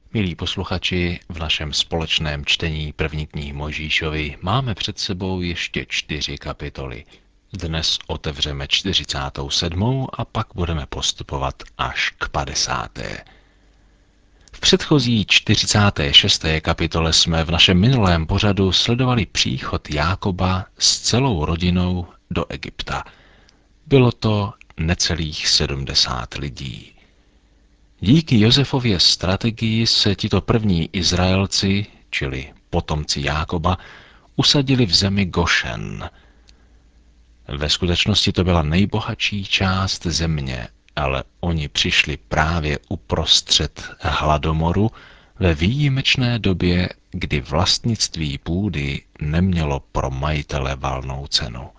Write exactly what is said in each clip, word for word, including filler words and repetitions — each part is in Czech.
Milí posluchači, v našem společném čtení první knihy Mojžíšovi máme před sebou ještě čtyři kapitoly. Dnes otevřeme čtyřicátou sedmou a pak budeme postupovat až k padesáté. V předchozí čtyřicáté šesté kapitole jsme v našem minulém pořadu sledovali příchod Jákoba s celou rodinou do Egypta. Bylo to necelých sedmdesát lidí. Díky Josefově strategii se tito první Izraelci, čili potomci Jákoba, usadili v zemi Gošen. Ve skutečnosti to byla nejbohatší část země, ale oni přišli právě uprostřed hladomoru ve výjimečné době, kdy vlastnictví půdy nemělo pro majitele valnou cenu.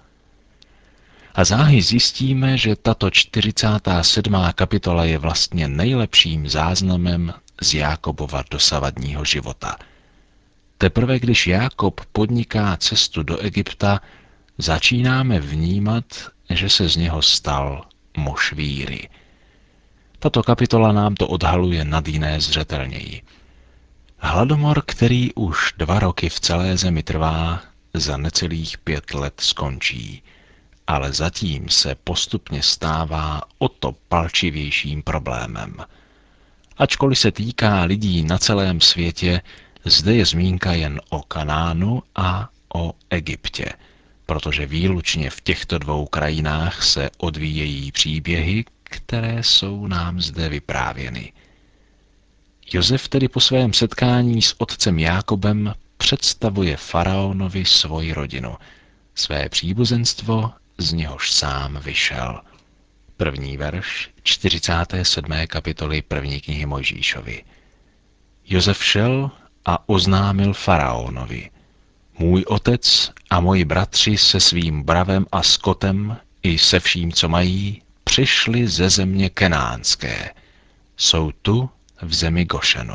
A záhy zjistíme, že tato čtyřicátá sedmá kapitola je vlastně nejlepším záznamem z Jákobova dosavadního života. Teprve když Jákob podniká cestu do Egypta, začínáme vnímat, že se z něho stal muž víry. Tato kapitola nám to odhaluje nad jiné zřetelněji. Hladomor, který už dva roky v celé zemi trvá, za necelých pět let skončí. Ale zatím se postupně stává o to palčivějším problémem. Ačkoliv se týká lidí na celém světě, zde je zmínka jen o Kanánu a o Egyptě, protože výlučně v těchto dvou krajinách se odvíjejí příběhy, které jsou nám zde vyprávěny. Josef tedy po svém setkání s otcem Jákobem představuje faraonovi svoji rodinu, své příbuzenstvo, z něhož sám vyšel. První verš čtyřicáté sedmé kapitoly první knihy Mojžíšovi. Josef šel a oznámil faraonovi: Můj otec a moji bratři se svým bravem a skotem i se vším, co mají, přišli ze země kenánské. Jsou tu v zemi Gošenu.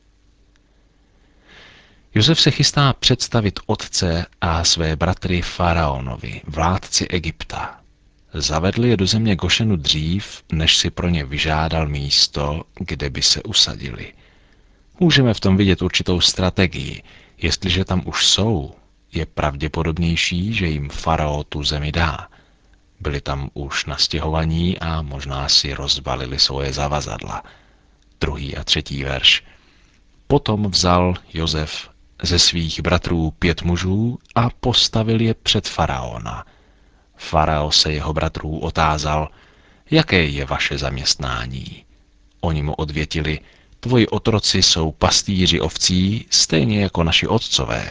Josef se chystá představit otce a své bratry faraonovi, vládci Egypta. Zavedl je do země Gošenu dřív, než si pro ně vyžádal místo, kde by se usadili. Můžeme v tom vidět určitou strategii. Jestliže tam už jsou, je pravděpodobnější, že jim farao tu zemi dá. Byli tam už nastěhovaní a možná si rozbalili svoje zavazadla. Druhý a třetí verš. Potom vzal Josef ze svých bratrů pět mužů a postavil je před faraona. Farao se jeho bratrů otázal: Jaké je vaše zaměstnání? Oni mu odvětili: Tvoji otroci jsou pastýři ovcí, stejně jako naši otcové.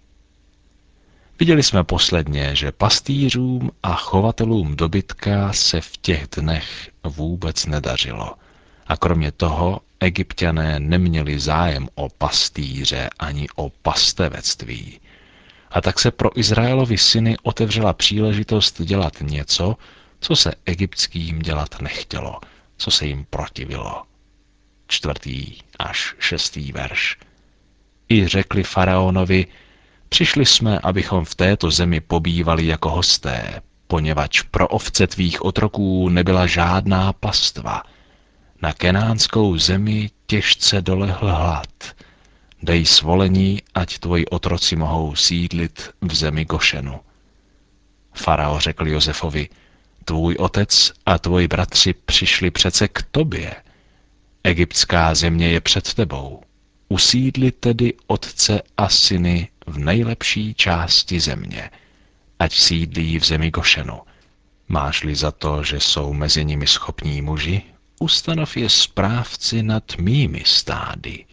Viděli jsme posledně, že pastýřům a chovatelům dobytka se v těch dnech vůbec nedařilo. A kromě toho Egypťané neměli zájem o pastýře ani o pastevectví. A tak se pro Izraelovi syny otevřela příležitost dělat něco, co se egyptským dělat nechtělo, co se jim protivilo. Čtvrtý až šestý verš. I řekli faraonovi: Přišli jsme, abychom v této zemi pobývali jako hosté, poněvadž pro ovce tvých otroků nebyla žádná pastva. Na kenánskou zemi těžce dolehl hlad. Dej svolení, ať tvoji otroci mohou sídlit v zemi Gošenu. Farao řekl Josefovi: Tvůj otec a tvoji bratři přišli přece k tobě. Egyptská země je před tebou. Usídli tedy otce a syny v nejlepší části země, ať sídlí v zemi Gošenu. Máš-li za to, že jsou mezi nimi schopní muži, ustanov je správci nad mými stády.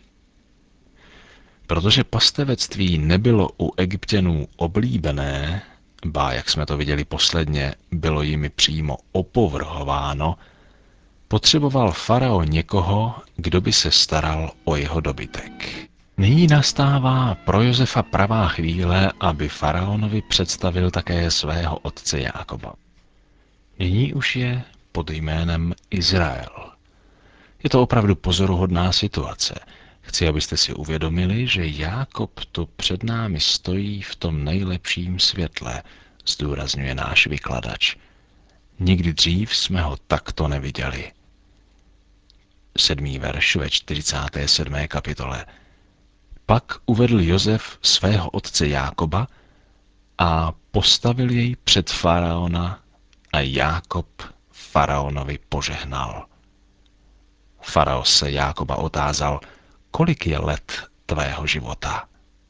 Protože pastevectví nebylo u Egypťanů oblíbené, ba, jak jsme to viděli posledně, bylo jimi přímo opovrhováno, potřeboval farao někoho, kdo by se staral o jeho dobytek. Nyní nastává pro Josefa pravá chvíle, aby faraonovi představil také svého otce Jákoba. Nyní už je pod jménem Izrael. Je to opravdu pozoruhodná situace. Chci, abyste si uvědomili, že Jákob tu před námi stojí v tom nejlepším světle, zdůrazňuje náš vykladač. Nikdy dřív jsme ho takto neviděli. sedmý verš ve čtyřicáté sedmé kapitole. Pak uvedl Josef svého otce Jákoba a postavil jej před faraona a Jákob faraonovi požehnal. Farao se Jákoba otázal, kolik je let tvého života.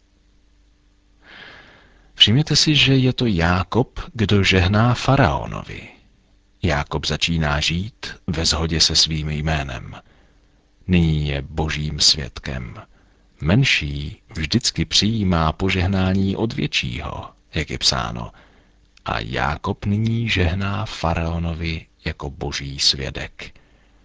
Všimněte si, že je to Jákob, kdo žehná faraonovi. Jákob začíná žít ve shodě se svým jménem. Nyní je božím svědkem. Menší vždycky přijímá požehnání od většího, jak je psáno. A Jákob nyní žehná faraonovi jako boží svědek.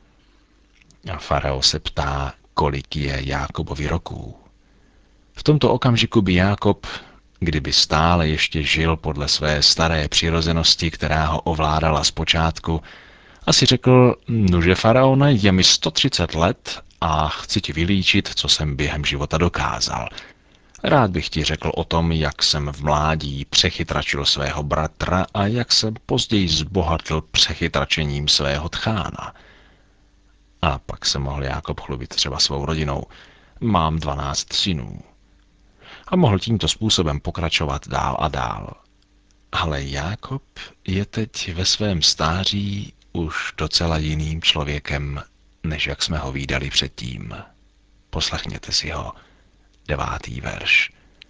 A farao se ptá, kolik je Jákobovi roků. V tomto okamžiku by Jákob, kdyby stále ještě žil podle své staré přirozenosti, která ho ovládala zpočátku, asi řekl, nuže faraone, je mi sto třicet let a chci ti vylíčit, co jsem během života dokázal. Rád bych ti řekl o tom, jak jsem v mládí přechytračil svého bratra a jak jsem později zbohatl přechytračením svého tchána. A pak se mohl Jákob chlubit třeba svou rodinou. Mám dvanáct synů. A mohl tímto způsobem pokračovat dál a dál. Ale Jákob je teď ve svém stáří už docela jiným člověkem, než jak jsme ho vídali předtím. Poslechněte si ho. Devátý verš.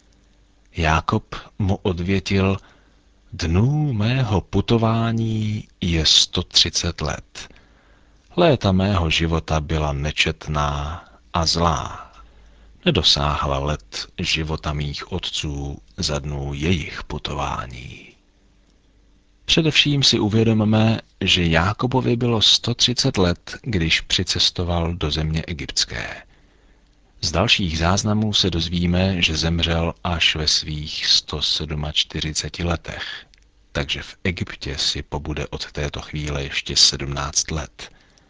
Jákob mu odvětil, dnů mého putování je sto třicet let. Léta mého života byla nečetná a zlá. Nedosáhla let života mých otců za dnů jejich putování. Především si uvědomme, že Jákobovi bylo sto třicet let, když přicestoval do země egyptské. Z dalších záznamů se dozvíme, že zemřel až ve svých sto čtyřiceti sedmi letech, takže v Egyptě si pobude od této chvíle ještě sedmnáct let.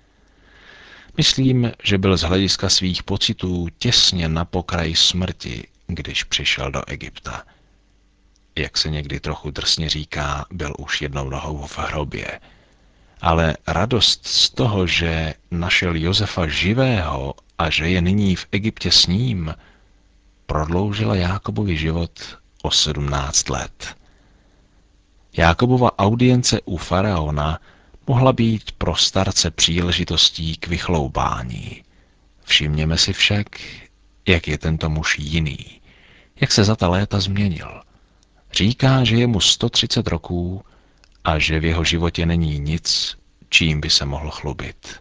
Myslím, že byl z hlediska svých pocitů těsně na pokraji smrti, když přišel do Egypta. Jak se někdy trochu drsně říká, byl už jednou nohou v hrobě. Ale radost z toho, že našel Josefa živého a že je nyní v Egyptě s ním, prodloužila Jákobovi život o sedmnáct let. Jákobova audience u faraona mohla být pro starce příležitostí k vychloubání. Všimněme si však, jak je tento muž jiný, jak se za ta léta změnil. Říká, že je mu sto třicet roků a že v jeho životě není nic, čím by se mohl chlubit.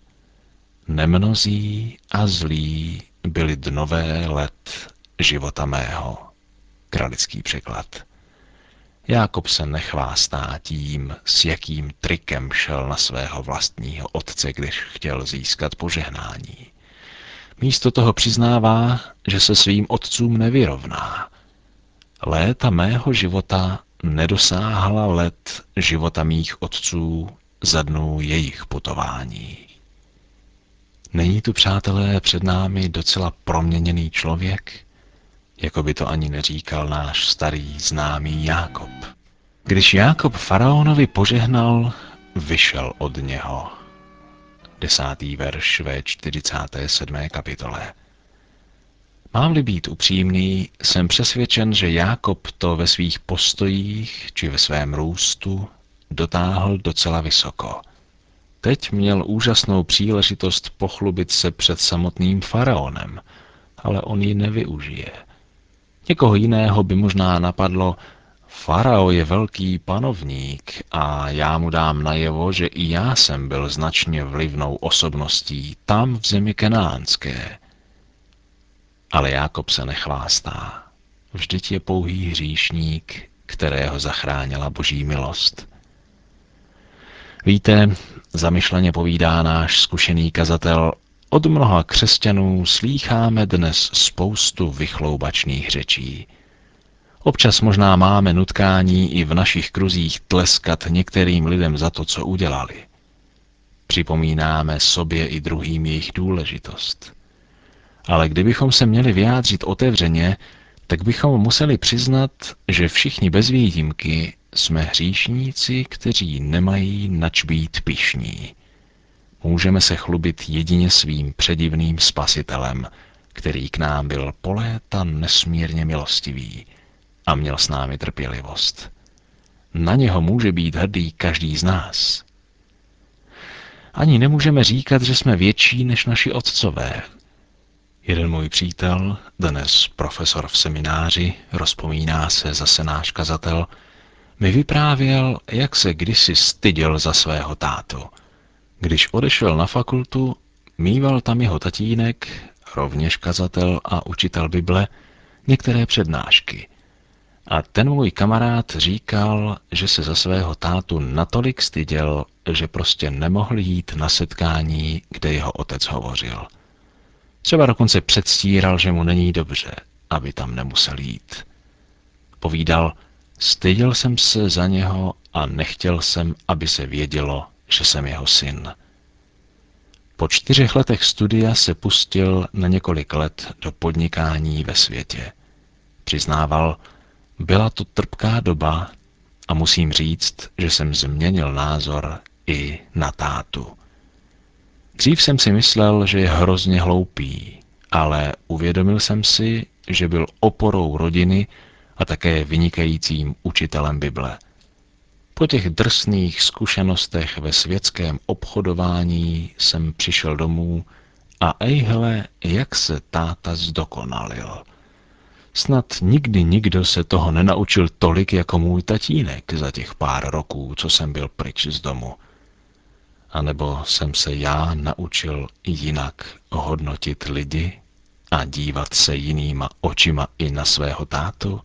Nemnozí a zlí byly dnové let života mého. Kralický překlad. Jákob se nechvástá tím, s jakým trikem šel na svého vlastního otce, když chtěl získat požehnání. Místo toho přiznává, že se svým otcům nevyrovná. Léta mého života nedosáhla let života mých otců za dnů jejich putování. Není tu, přátelé, před námi docela proměněný člověk? Jako by to ani neříkal náš starý známý Jákob. Když Jákob faraonovi požehnal, vyšel od něho. Desátý verš ve čtyřicáté sedmé kapitole. Mám-li být upřímný, jsem přesvědčen, že Jákob to ve svých postojích či ve svém růstu dotáhl docela vysoko. Teď měl úžasnou příležitost pochlubit se před samotným faraonem, ale on ji nevyužije. Někoho jiného by možná napadlo, farao je velký panovník a já mu dám najevo, že i já jsem byl značně vlivnou osobností tam v zemi kenánské. Ale Jákob se nechvástá. Vždyť je pouhý hříšník, kterého zachránila boží milost. Víte, zamyšleně povídá náš zkušený kazatel, od mnoha křesťanů slýcháme dnes spoustu vychloubačných řečí. Občas možná máme nutkání i v našich kruzích tleskat některým lidem za to, co udělali. Připomínáme sobě i druhým jejich důležitost. Ale kdybychom se měli vyjádřit otevřeně, tak bychom museli přiznat, že všichni bez výjimky jsme hříšníci, kteří nemají nač být pyšní. Můžeme se chlubit jedině svým předivným spasitelem, který k nám byl po léta nesmírně milostivý a měl s námi trpělivost. Na něho může být hrdý každý z nás. Ani nemůžeme říkat, že jsme větší než naši otcové. Jeden můj přítel, dnes profesor v semináři, rozpomíná se zase náš kazatel, mi vyprávěl, jak se kdysi styděl za svého tátu. Když odešel na fakultu, mýval tam jeho tatínek, rovněž kazatel a učitel Bible, některé přednášky. A ten můj kamarád říkal, že se za svého tátu natolik styděl, že prostě nemohl jít na setkání, kde jeho otec hovořil. Třeba dokonce předstíral, že mu není dobře, aby tam nemusel jít. Povídal, styděl jsem se za něho a nechtěl jsem, aby se vědělo, že jsem jeho syn. Po čtyřech letech studia se pustil na několik let do podnikání ve světě. Přiznával, byla to trpká doba a musím říct, že jsem změnil názor i na tátu. Dřív jsem si myslel, že je hrozně hloupý, ale uvědomil jsem si, že byl oporou rodiny a také vynikajícím učitelem Bible. Po těch drsných zkušenostech ve světském obchodování jsem přišel domů a ejhle, jak se táta zdokonalil. Snad nikdy nikdo se toho nenaučil tolik jako můj tatínek za těch pár roků, co jsem byl pryč z domu. A nebo jsem se já naučil jinak hodnotit lidi a dívat se jinýma očima i na svého tátu?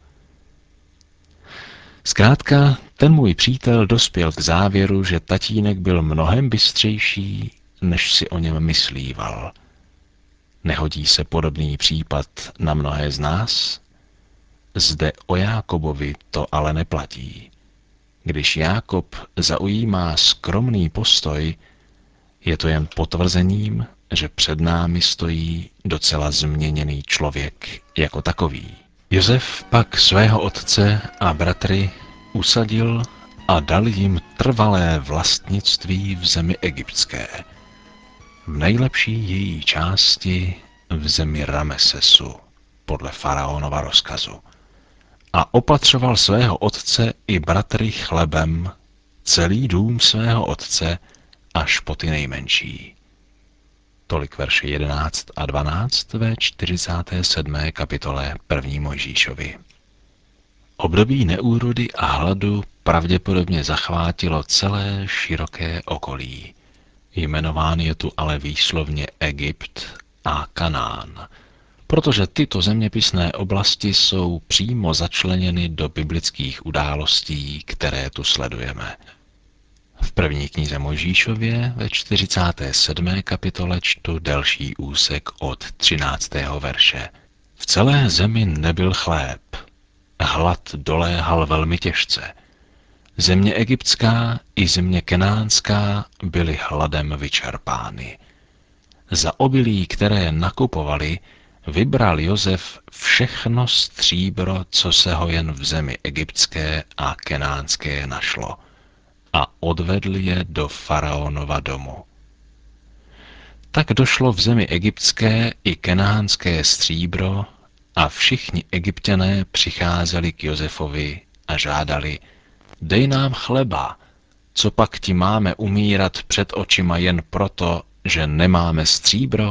Zkrátka, ten můj přítel dospěl k závěru, že tatínek byl mnohem bystřejší, než si o něm myslíval. Nehodí se podobný případ na mnohé z nás? Zde o Jákobovi to ale neplatí. Když Jákob zaujímá skromný postoj, je to jen potvrzením, že před námi stojí docela změněný člověk jako takový. Josef pak svého otce a bratry usadil a dal jim trvalé vlastnictví v zemi egyptské. V nejlepší její části v zemi Ramesesu, podle faraonova rozkazu. A opatřoval svého otce i bratry chlebem, celý dům svého otce, až po ty nejmenší. Tolik verše jedenáct a dvanáct ve čtyřicáté sedmé kapitole první Mojžíšovi. Období neúrody a hladu pravděpodobně zachvátilo celé široké okolí. Jmenován je tu ale výslovně Egypt a Kanán, protože tyto zeměpisné oblasti jsou přímo začleněny do biblických událostí, které tu sledujeme. V první knize Mojžíšově ve čtyřicáté sedmé kapitole čtu delší úsek od třináctého verše. V celé zemi nebyl chléb, hlad doléhal velmi těžce. Země egyptská i země kenánská byly hladem vyčerpány. Za obilí, které nakupovali, vybral Josef všechno stříbro, co se ho jen v zemi egyptské a kenánské našlo, a odvedl je do faraonova domu. Tak došlo v zemi egyptské i kenánské stříbro a všichni Egypťané přicházeli k Josefovi a žádali: dej nám chleba, co pak ti máme umírat před očima jen proto, že nemáme stříbro?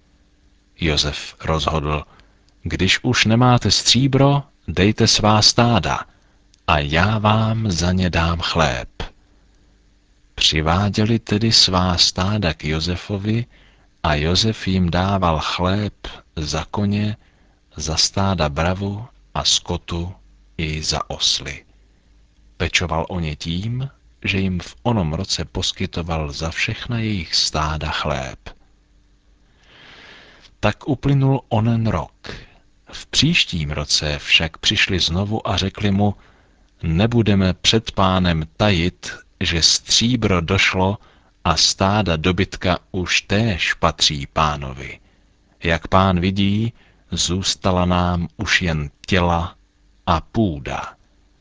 Josef rozhodl: když už nemáte stříbro, dejte svá stáda a já vám za ně dám chléb. Přiváděli tedy svá stáda k Josefovi a Josef jim dával chléb za koně, za stáda bravu a skotu i za osly. Pečoval o ně tím, že jim v onom roce poskytoval za všechna jejich stáda chléb. Tak uplynul onen rok. V příštím roce však přišli znovu a řekli mu: nebudeme před pánem tajit, že stříbro došlo a stáda dobytka už též patří pánovi. Jak pán vidí, zůstala nám už jen těla a půda.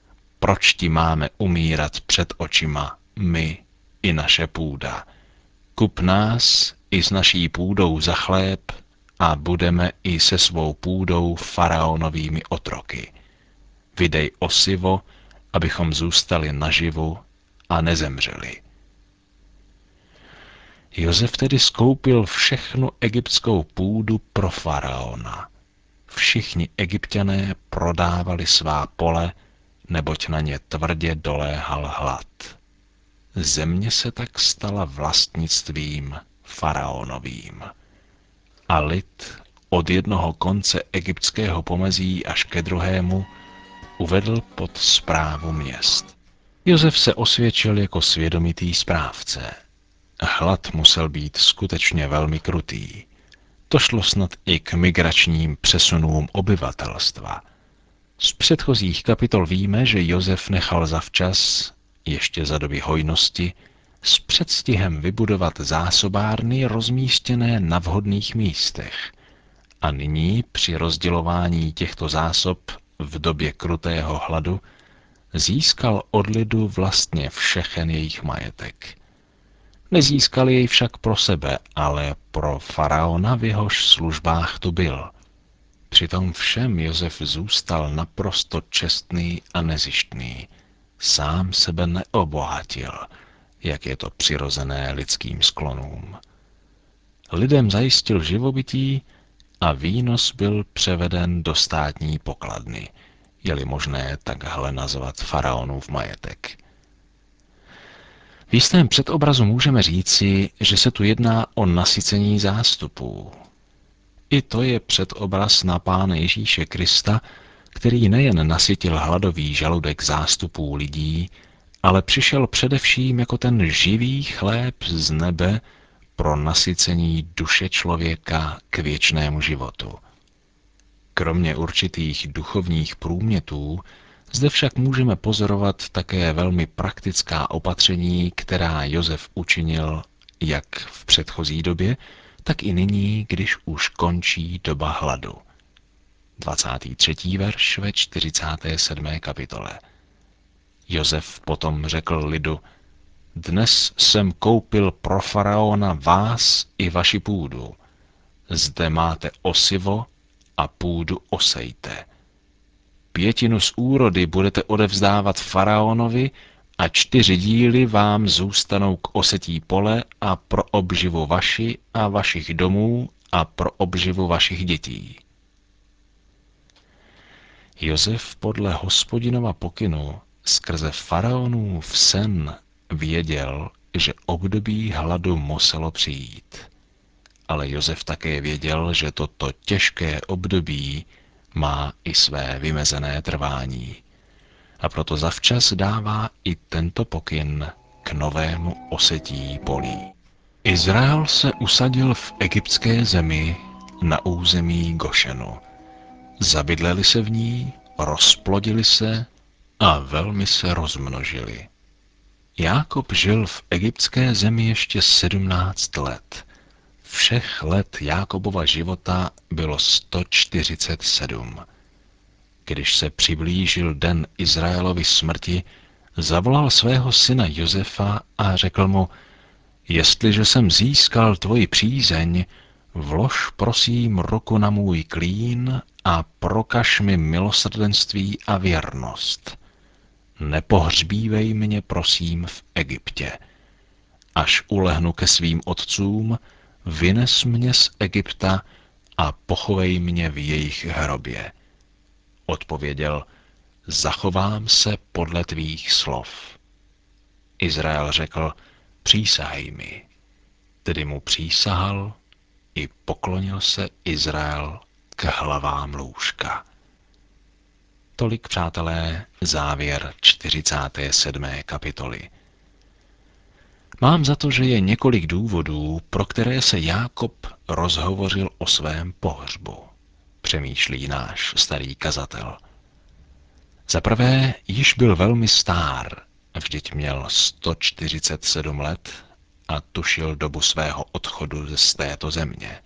Proč ti máme umírat před očima, my i naše půda? kup nás i s naší půdou za chléb a budeme i se svou půdou faraonovými otroky. Vydej osivo, abychom zůstali naživu a nezemřeli. Josef tedy skoupil všechnu egyptskou půdu pro faraona. Všichni Egypťané prodávali svá pole, neboť na ně tvrdě doléhal hlad. Země se tak stala vlastnictvím faraonovým. A lid od jednoho konce egyptského pomezí až ke druhému uvedl pod správu měst. Josef se osvědčil jako svědomitý správce. Hlad musel být skutečně velmi krutý. To šlo snad i k migračním přesunům obyvatelstva. Z předchozích kapitol víme, že Josef nechal zavčas, ještě za doby hojnosti, s předstihem vybudovat zásobárny rozmístěné na vhodných místech. A nyní při rozdělování těchto zásob v době krutého hladu získal od lidu vlastně všechen jejich majetek. Nezískal jej však pro sebe, ale pro faraona, v jehož službách tu byl. Přitom všem Josef zůstal naprosto čestný a nezištný. Sám sebe neobohatil, jak je to přirozené lidským sklonům. Lidem zajistil živobytí a výnos byl převeden do státní pokladny, je-li možné takhle nazvat faraonův majetek. V jistém předobrazu můžeme říci, že se tu jedná o nasycení zástupů. I to je předobraz na Pána Ježíše Krista, který nejen nasytil hladový žaludek zástupů lidí, ale přišel především jako ten živý chléb z nebe pro nasycení duše člověka k věčnému životu. Kromě určitých duchovních průmětů zde však můžeme pozorovat také velmi praktická opatření, která Josef učinil jak v předchozí době, tak i nyní, když už končí doba hladu. dvacátý třetí verš ve čtyřicáté sedmé kapitole. Josef potom řekl lidu: Dnes jsem koupil pro faraona vás i vaši půdu. Zde máte osivo a půdu osejte. Pětinu z úrody budete odevzdávat faraonovi a čtyři díly vám zůstanou k osetí pole a pro obživu vaši a vašich domů a pro obživu vašich dětí. Josef podle Hospodinova pokynu skrze faraonův sen věděl, že období hladu muselo přijít. Ale Josef také věděl, že toto těžké období má i své vymezené trvání. A proto zavčas dává i tento pokyn k novému osetí polí. Izrael se usadil v egyptské zemi na území Gošenu. Zabydleli se v ní, rozplodili se a velmi se rozmnožili. Jákob žil v egyptské zemi ještě sedmnáct let. Všech let Jákobova života bylo sto čtyřicet sedm. Když se přiblížil den Izraelovy smrti, zavolal svého syna Josefa a řekl mu: Jestliže jsem získal tvoji přízeň, vlož prosím ruku na můj klín a prokaž mi milosrdenství a věrnost. Nepohřbívej mě prosím v Egyptě. Až ulehnu ke svým otcům, vynes mě z Egypta a pochovej mě v jejich hrobě. Odpověděl: Zachovám se podle tvých slov. Izrael řekl: Přísahej mi. Tedy mu přísahal i poklonil se Izrael k hlavám lůžka. Tolik, přátelé, závěr čtyřicáté sedmé kapitoly. Mám za to, že je několik důvodů, pro které se Jákob rozhovořil o svém pohřbu, přemýšlí náš starý kazatel. Za prvé, již byl velmi stár, vždyť měl sto čtyřicet sedm let a tušil dobu svého odchodu z této země.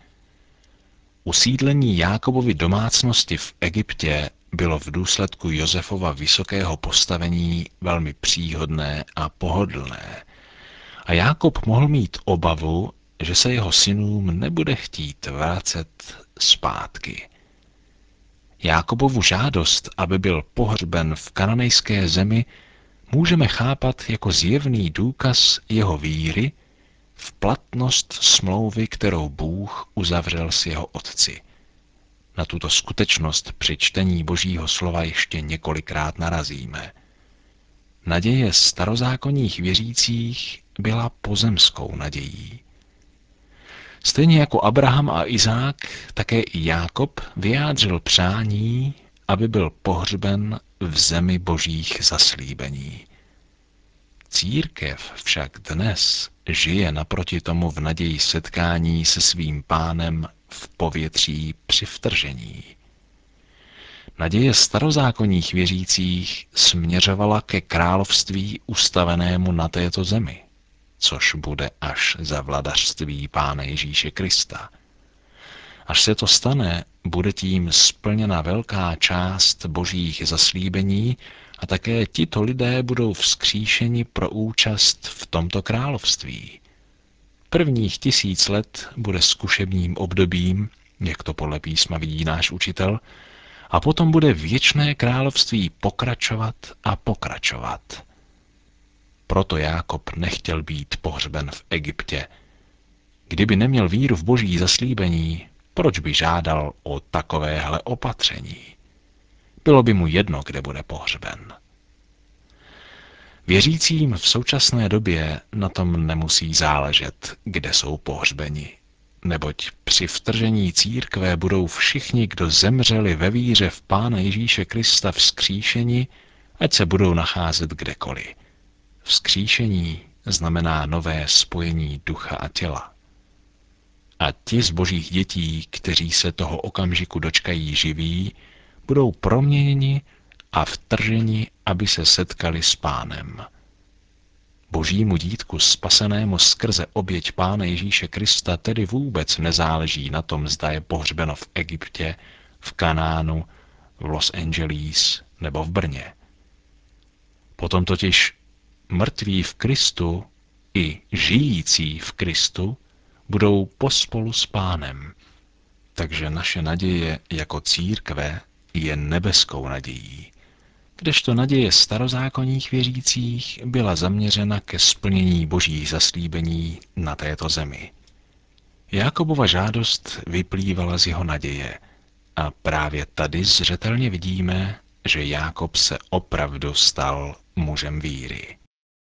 Usídlení Jákobovy domácnosti v Egyptě bylo v důsledku Josefova vysokého postavení velmi příhodné a pohodlné. A Jákob mohl mít obavu, že se jeho synům nebude chtít vracet zpátky. Jákobovu žádost, aby byl pohřben v kananejské zemi, můžeme chápat jako zjevný důkaz jeho víry v platnost smlouvy, kterou Bůh uzavřel s jeho otci. Na tuto skutečnost při čtení Božího slova ještě několikrát narazíme. Naděje starozákonních věřících byla pozemskou nadějí. Stejně jako Abraham a Izák, také i Jákob vyjádřil přání, aby byl pohřben v zemi Božích zaslíbení. Církev však dnes žije naproti tomu v naději setkání se svým Pánem v povětří při vtržení. Naděje starozákonních věřících směřovala ke království ustavenému na této zemi, což bude až za vladařství Pána Ježíše Krista. Až se to stane, bude tím splněna velká část Božích zaslíbení a také tito lidé budou vzkříšeni pro účast v tomto království. Prvních tisíc let bude zkušebním obdobím, jak to podle písma vidí náš učitel, a potom bude věčné království pokračovat a pokračovat. Proto Jákob nechtěl být pohřben v Egyptě. Kdyby neměl víru v Boží zaslíbení, proč by žádal o takovéhle opatření? Bylo by mu jedno, kde bude pohřben. Věřícím v současné době na tom nemusí záležet, kde jsou pohřbeni, neboť při vtržení církve budou všichni, kdo zemřeli ve víře v Pána Ježíše Krista, vzkříšeni, ať se budou nacházet kdekoliv. Vzkříšení znamená nové spojení ducha a těla. A ti z Božích dětí, kteří se toho okamžiku dočkají živí, budou proměněni a vtrženi, aby se setkali s Pánem. Božímu dítku spasenému skrze oběť Pána Ježíše Krista tedy vůbec nezáleží na tom, zda je pohřbeno v Egyptě, v Kanánu, v Los Angeles nebo v Brně. Potom totiž mrtví v Kristu i žijící v Kristu budou pospolu s Pánem. Takže naše naděje jako církve je nebeskou nadějí, kdežto naděje starozákonních věřících byla zaměřena ke splnění Božích zaslíbení na této zemi. Jákobova žádost vyplývala z jeho naděje a právě tady zřetelně vidíme, že Jákob se opravdu stal mužem víry.